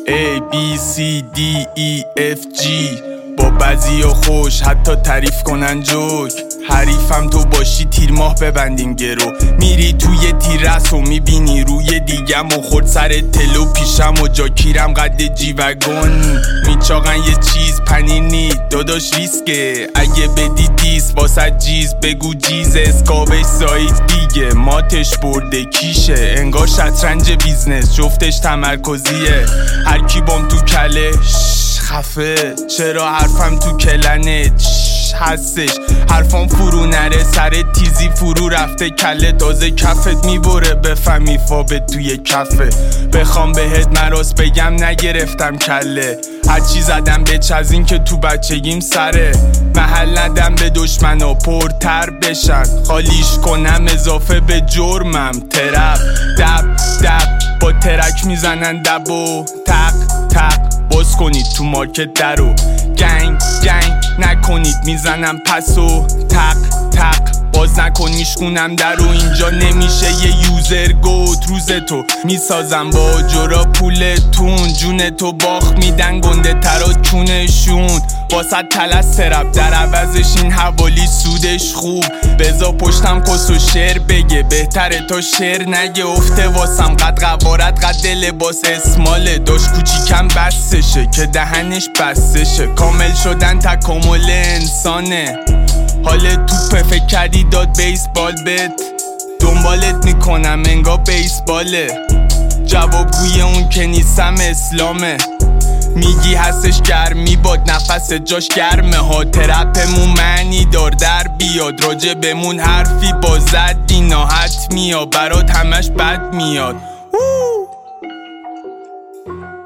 A B C D E F G با بعضی و خوش حتی تعریف کنن جوک. حریفم تو باشی تیر ماه ببندیم گرو. میری توی تیرس و میبینی روی دیگم و خورد سر تلو پیشم و جاکیرم قد جیوگون. میچاقن یه چیز پنینی داداش ریسکه. اگه بدی دیس واسه جیز بگو جیز. اسکابش سایت دیگه ماتش برده کیشه. انگار شطرنج بیزنس جفتش تمرکزیه. هر کی بام تو کله خفه. چرا حرفم تو کلنه هستش. حرفام فرو نره سر تیزی فرو رفته. کله تازه کفت میبره بفهمی فابت توی کفه. بخوام بهت مراس بگم نگرفتم کله. هرچی زدم به چزین که تو بچگیم سره. محل ندم به دشمنا پرتر بشن. خالیش کنم اضافه به جرمم. ترپ دب دب با ترک میزنن دب و تق تق. باز کنید تو مارکت درو. گنگ گنگ نکنید میزنم پسو تق تق. باز نکن میشکونم درو. اینجا نمیشه یه یوزر گوت. روز تو میسازم با جورا پولتون. جون تو باخ میدن گنده ترا چونشون. واسه تلس ترپ در عوضش این حوالی سودش خوب. بزا پشتم کس و شعر بگه بهتره تا شعر نگه. افته واسم قد قوارت قد لباس اسماله. داشت کوچیکم بستشه که دهنش بستشه. کامل شدن تکامل انسانه. حال توپه فکر کردی داد بیسبال بت. دنبالت میکنم انگار بیسباله. جوابگوی اون که نیستم اسلامه. میگی هستش گرمی باد نفس جاش گرمه ها. ترپمون معنی دار در بیاد. راجع بمون حرفی با زد دینا حتمی ها. برات همش بد میاد.